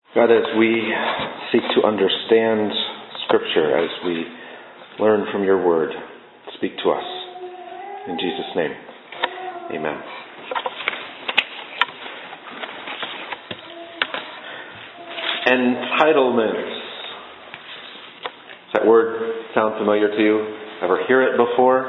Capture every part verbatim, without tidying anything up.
God, as we seek to understand Scripture, as we learn from your word, speak to us. In Jesus' name, amen. Entitlements. Does that word sound familiar to you? Ever hear it before?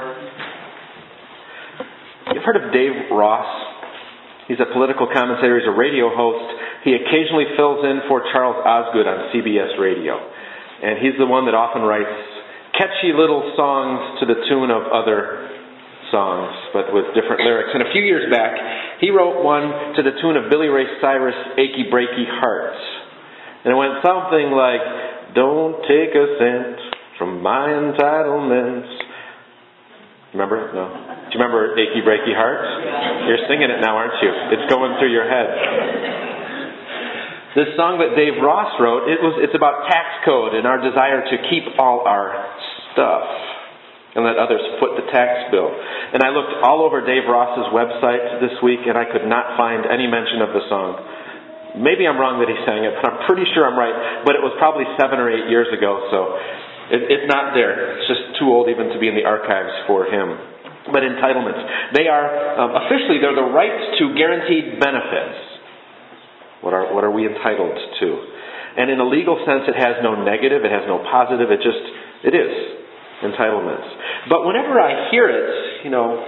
You've heard of Dave Ross? He's a political commentator. He's a radio host. He occasionally fills in for Charles Osgood on C B S Radio. And he's the one that often writes catchy little songs to the tune of other songs, but with different lyrics. And a few years back, he wrote one to the tune of Billy Ray Cyrus' Achy Breaky Heart. And it went something like, don't take a cent from my entitlements. Remember? No. Do you remember Achy Breaky Heart? You're singing it now, aren't you? It's going through your head. This song that Dave Ross wrote, it was it's about tax code and our desire to keep all our stuff and let others foot the tax bill. And I looked all over Dave Ross's website this week and I could not find any mention of the song. Maybe I'm wrong that he sang it, but I'm pretty sure I'm right. But it was probably seven or eight years ago, so it, it's not there. It's just too old even to be in the archives for him. But entitlements. They are, um, officially, they're the rights to guaranteed benefits. What are what are we entitled to? And in a legal sense, it has no negative, it has no positive, it just, it is entitlements. But whenever I hear it, you know,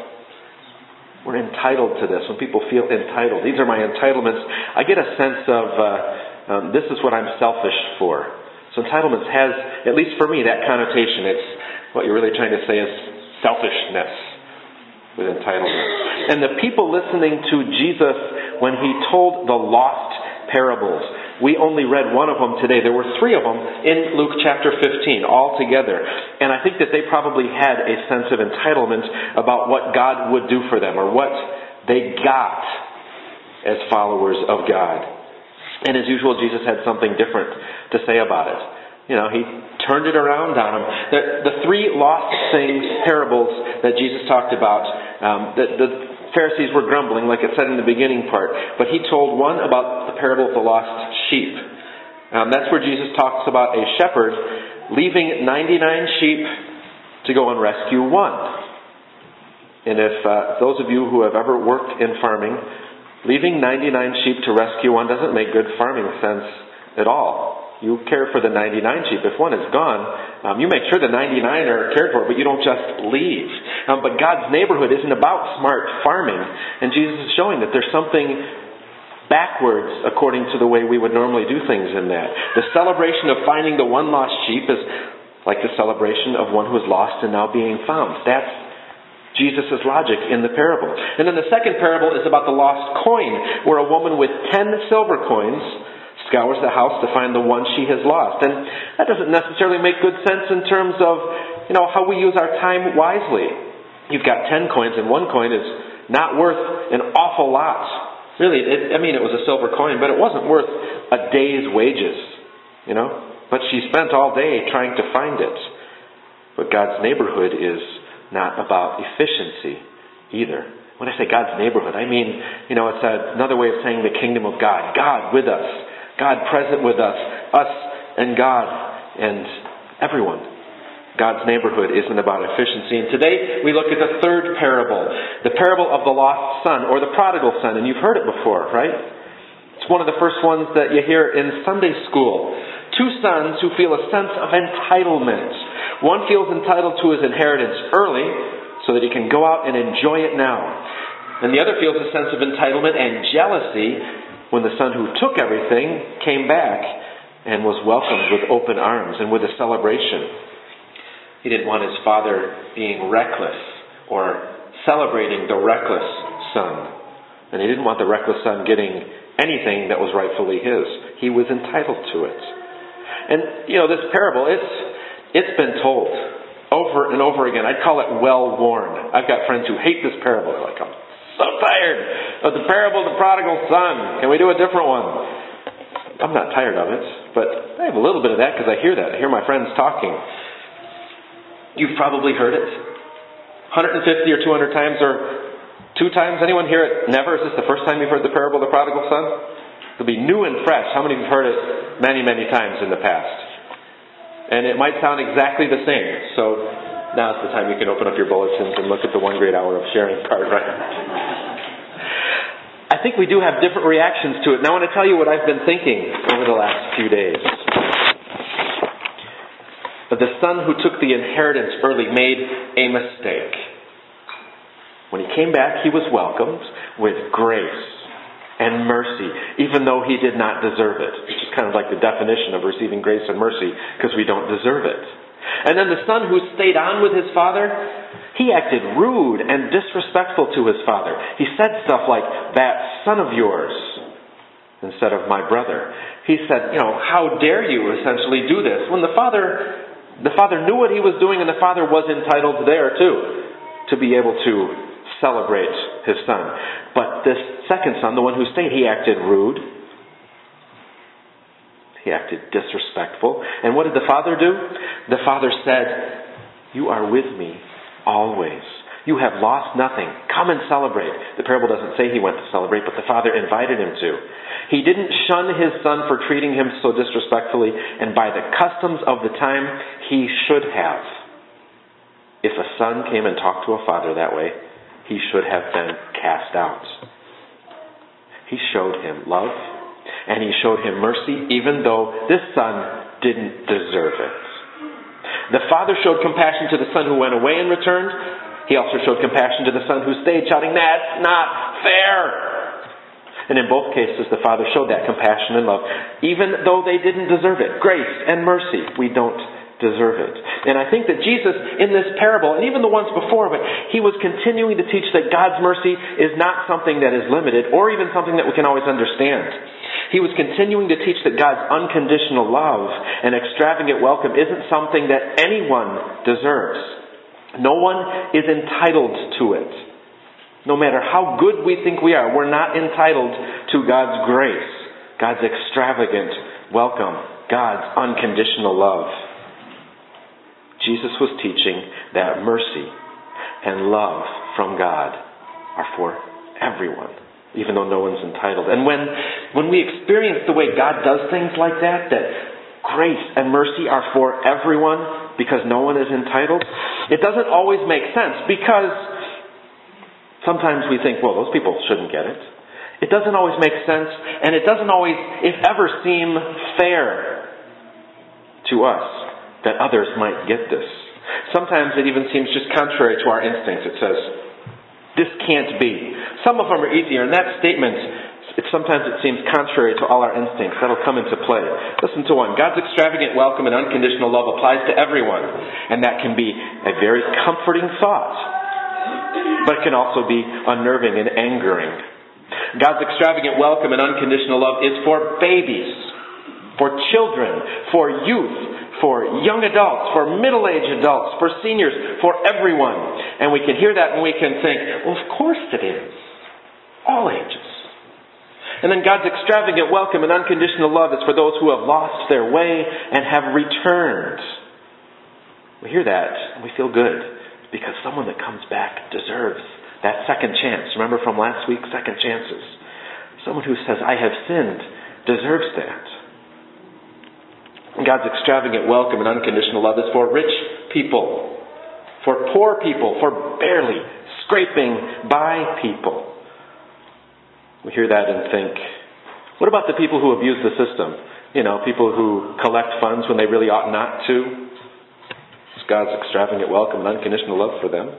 we're entitled to this. When people feel entitled, these are my entitlements, I get a sense of, uh, um, this is what I'm selfish for. So entitlements has, at least for me, that connotation. It's, what you're really trying to say is selfishness with entitlement. And the people listening to Jesus when he told the lost parables, we only read one of them today. There were three of them in Luke chapter fifteen all together. And I think that they probably had a sense of entitlement about what God would do for them or what they got as followers of God. And as usual, Jesus had something different to say about it. You know, he turned it around on them. The, the three lost things parables that Jesus talked about, um, the, the Pharisees were grumbling, like it said in the beginning part. But he told one about the parable of the lost sheep. Um, that's where Jesus talks about a shepherd leaving ninety-nine sheep to go and rescue one. And if uh, those of you who have ever worked in farming, leaving ninety-nine sheep to rescue one doesn't make good farming sense at all. You care for the ninety-nine sheep. If one is gone, um, you make sure the ninety-nine are cared for, but you don't just leave. Um, but God's neighborhood isn't about smart farming. And Jesus is showing that there's something backwards according to the way we would normally do things in that. The celebration of finding the one lost sheep is like the celebration of one who is lost and now being found. That's Jesus' logic in the parable. And then the second parable is about the lost coin, where a woman with ten silver coins scours the house to find the one she has lost. And that doesn't necessarily make good sense in terms of, you know, how we use our time wisely. You've got ten coins and one coin is not worth an awful lot. Really, it, I mean, it was a silver coin, but it wasn't worth a day's wages, you know. But she spent all day trying to find it. But God's neighborhood is not about efficiency either. When I say God's neighborhood, I mean, you know, it's another way of saying the kingdom of God. God with us. God present with us. Us and God and everyone. God's neighborhood isn't about efficiency. And today we look at the third parable. The parable of the lost son, or the prodigal son. And you've heard it before, right? It's one of the first ones that you hear in Sunday school. Two sons who feel a sense of entitlement. One feels entitled to his inheritance early so that he can go out and enjoy it now. And the other feels a sense of entitlement and jealousy when the son who took everything came back and was welcomed with open arms and with a celebration. He didn't want his father being reckless or celebrating the reckless son. And he didn't want the reckless son getting anything that was rightfully his. He was entitled to it. And, you know, this parable, it's it's been told over and over again. I'd call it well-worn. I've got friends who hate this parable. They're like, I'm so tired of the parable of the prodigal son. Can we do a different one? I'm not tired of it, but I have a little bit of that because I hear that. I hear my friends talking. You've probably heard it one hundred fifty or two hundred times or two times. Anyone hear it never? Is this the first time you've heard the parable of the prodigal son? It'll be new and fresh. How many have heard it many, many times in the past? And it might sound exactly the same. So now's the time you can open up your bulletins and look at the one great hour of sharing part, right? I think we do have different reactions to it. Now I want to tell you what I've been thinking over the last few days. But the son who took the inheritance early made a mistake. When he came back, he was welcomed with grace and mercy, even though he did not deserve it. Which is kind of like the definition of receiving grace and mercy, because we don't deserve it. And then the son who stayed on with his father, he acted rude and disrespectful to his father. He said stuff like, "That son of yours," instead of "my brother." He said, you know, "How dare you essentially do this?" When the father, the father knew what he was doing, and the father was entitled there too, to be able to celebrate his son. But this second son, the one who stayed, he acted rude. He acted disrespectful. And what did the father do? The father said, "You are with me always. You have lost nothing. Come and celebrate." The parable doesn't say he went to celebrate, but the father invited him to. He didn't shun his son for treating him so disrespectfully, and by the customs of the time, he should have. If a son came and talked to a father that way, he should have been cast out. He showed him love, and he showed him mercy, even though this son didn't deserve it. The father showed compassion to the son who went away and returned. He also showed compassion to the son who stayed, shouting, "That's not fair!" And in both cases, the father showed that compassion and love, even though they didn't deserve it. Grace and mercy. We don't deserve it. And I think that Jesus, in this parable, and even the ones before, but he was continuing to teach that God's mercy is not something that is limited, or even something that we can always understand. He was continuing to teach that God's unconditional love and extravagant welcome isn't something that anyone deserves. No one is entitled to it. No matter how good we think we are, we're not entitled to God's grace, God's extravagant welcome, God's unconditional love. Jesus was teaching that mercy and love from God are for everyone, even though no one's entitled. And when, when we experience the way God does things like that, that grace and mercy are for everyone because no one is entitled, it doesn't always make sense, because sometimes we think, well, those people shouldn't get it. It doesn't always make sense, and it doesn't always, if ever, seem fair to us that others might get this. Sometimes it even seems just contrary to our instincts. It says, this can't be. Some of them are easier, and that statement, it, sometimes it seems contrary to all our instincts. That'll come into play. Listen to one. God's extravagant welcome and unconditional love applies to everyone, and that can be a very comforting thought, but it can also be unnerving and angering. God's extravagant welcome and unconditional love is for babies, for children, for youth, for young adults, for middle-aged adults, for seniors, for everyone. And we can hear that and we can think, well, of course it is. All ages. And then God's extravagant welcome and unconditional love is for those who have lost their way and have returned. We hear that and we feel good, because someone that comes back deserves that second chance. Remember from last week, second chances. Someone who says, I have sinned, deserves that. God's extravagant welcome and unconditional love is for rich people, for poor people, for barely scraping by people. We hear that and think, what about the people who abuse the system? You know, people who collect funds when they really ought not to. It's God's extravagant welcome and unconditional love for them.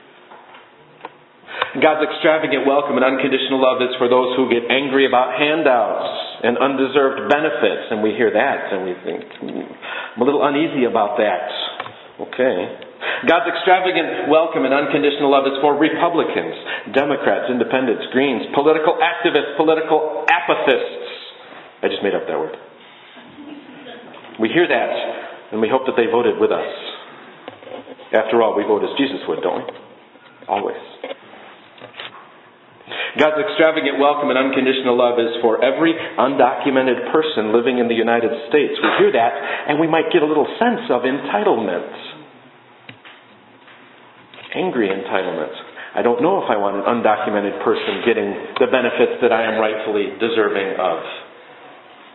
God's extravagant welcome and unconditional love is for those who get angry about handouts and undeserved benefits. And we hear that and we think, hmm, I'm a little uneasy about that. Okay. God's extravagant welcome and unconditional love is for Republicans, Democrats, Independents, Greens, political activists, political apathists. I just made up that word. We hear that and we hope that they voted with us. After all, we vote as Jesus would, don't we? Always. God's extravagant welcome and unconditional love is for every undocumented person living in the United States. We hear that, and we might get a little sense of entitlement. Angry entitlement. I don't know if I want an undocumented person getting the benefits that I am rightfully deserving of.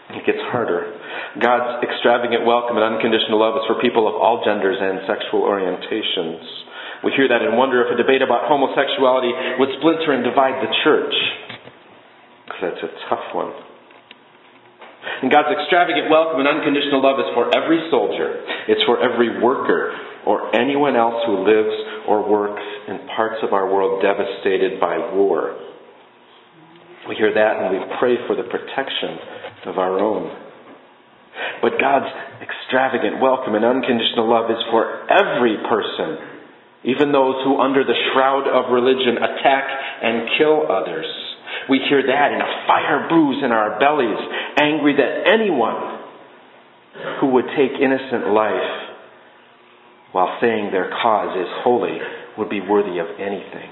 It gets harder. God's extravagant welcome and unconditional love is for people of all genders and sexual orientations. We hear that and wonder if a debate about homosexuality would splinter and divide the church. Because that's a tough one. And God's extravagant welcome and unconditional love is for every soldier. It's for every worker or anyone else who lives or works in parts of our world devastated by war. We hear that and we pray for the protection of our own. But God's extravagant welcome and unconditional love is for every person, even those who under the shroud of religion attack and kill others. We hear that in a fire bruise in our bellies, angry that anyone who would take innocent life while saying their cause is holy would be worthy of anything.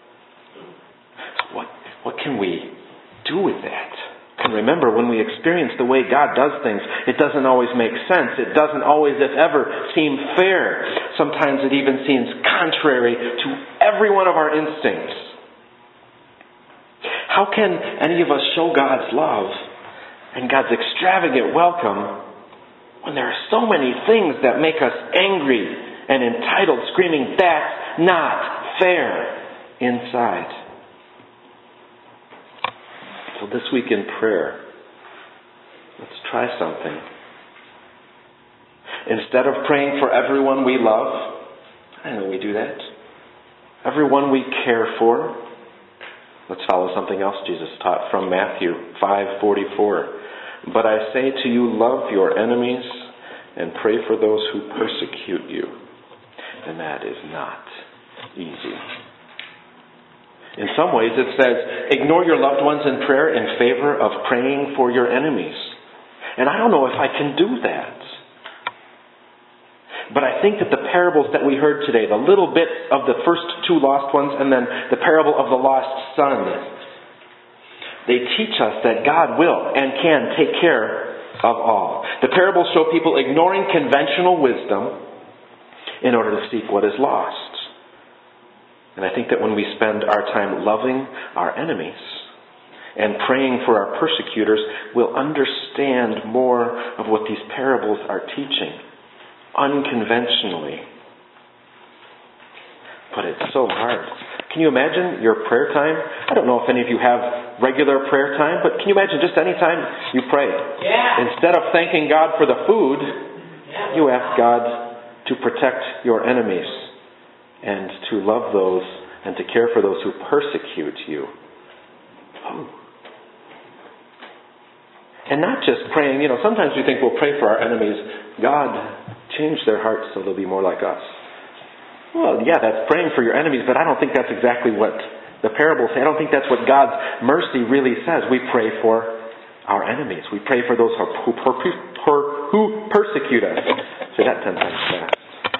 So what, what can we do with that? And remember, when we experience the way God does things, it doesn't always make sense. It doesn't always, if ever, seem fair. Sometimes it even seems contrary to every one of our instincts. How can any of us show God's love and God's extravagant welcome when there are so many things that make us angry and entitled, screaming, "That's not fair," inside? So this week in prayer, let's try something. Instead of praying for everyone we love, I know we do that, everyone we care for, let's follow something else Jesus taught from Matthew five forty-four. But I say to you, love your enemies and pray for those who persecute you. And that is not easy. In some ways it says, ignore your loved ones in prayer in favor of praying for your enemies. And I don't know if I can do that. But I think that the parables that we heard today, the little bit of the first two lost ones and then the parable of the lost son, they teach us that God will and can take care of all. The parables show people ignoring conventional wisdom in order to seek what is lost. And I think that when we spend our time loving our enemies and praying for our persecutors, we'll understand more of what these parables are teaching, unconventionally. But it's so hard. Can you imagine your prayer time? I don't know if any of you have regular prayer time, but can you imagine just any time you pray? Yeah. Instead of thanking God for the food, yeah. you ask God to protect your enemies and to love those and to care for those who persecute you. Oh. And not just praying, you know, sometimes we think we'll pray for our enemies. God, change their hearts so they'll be more like us. Well, yeah, that's praying for your enemies, but I don't think that's exactly what the parables say. I don't think that's what God's mercy really says. We pray for our enemies. We pray for those who, who persecute us. Say that ten times fast.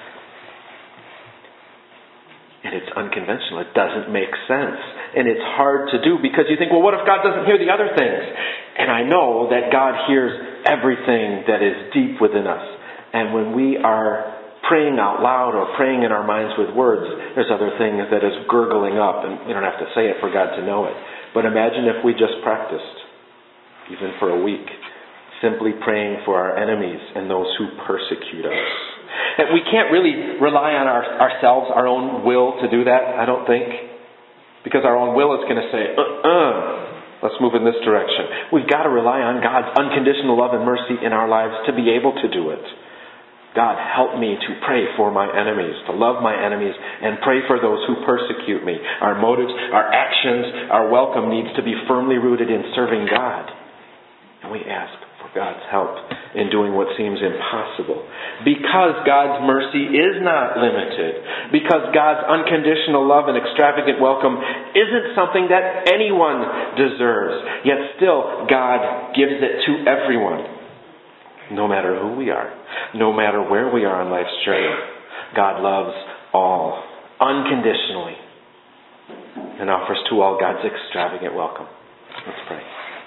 And it's unconventional. It doesn't make sense. And it's hard to do because you think, well, what if God doesn't hear the other things? And I know that God hears everything that is deep within us. And when we are praying out loud or praying in our minds with words, there's other things that is gurgling up. And we don't have to say it for God to know it. But imagine if we just practiced, even for a week, simply praying for our enemies and those who persecute us. And we can't really rely on our, ourselves, our own will to do that, I don't think. Because our own will is going to say, uh-uh, let's move in this direction. We've got to rely on God's unconditional love and mercy in our lives to be able to do it. God, help me to pray for my enemies, to love my enemies, and pray for those who persecute me. Our motives, our actions, our welcome needs to be firmly rooted in serving God. And we ask for God's help in doing what seems impossible. Because God's mercy is not limited. Because God's unconditional love and extravagant welcome isn't something that anyone deserves. Yet still, God gives it to everyone. No matter who we are. No matter where we are on life's journey. God loves all. Unconditionally. And offers to all God's extravagant welcome. Let's pray.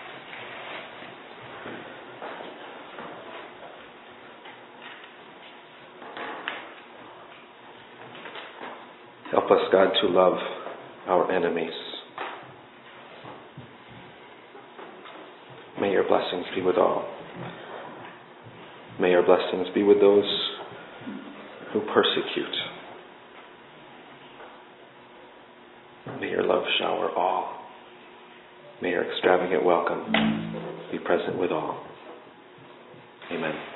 Help us, God, to love our enemies. May your blessings be with all. May your blessings be with those who persecute. May your love shower all. May your extravagant welcome be present with all. Amen.